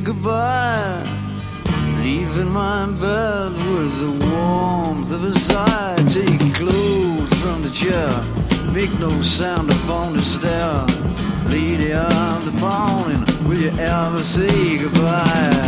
goodbye. Leaving my bed with the warmth of a sigh. Take your clothes from the chair, make no sound upon the stair. Lady of the morning, will you ever say goodbye?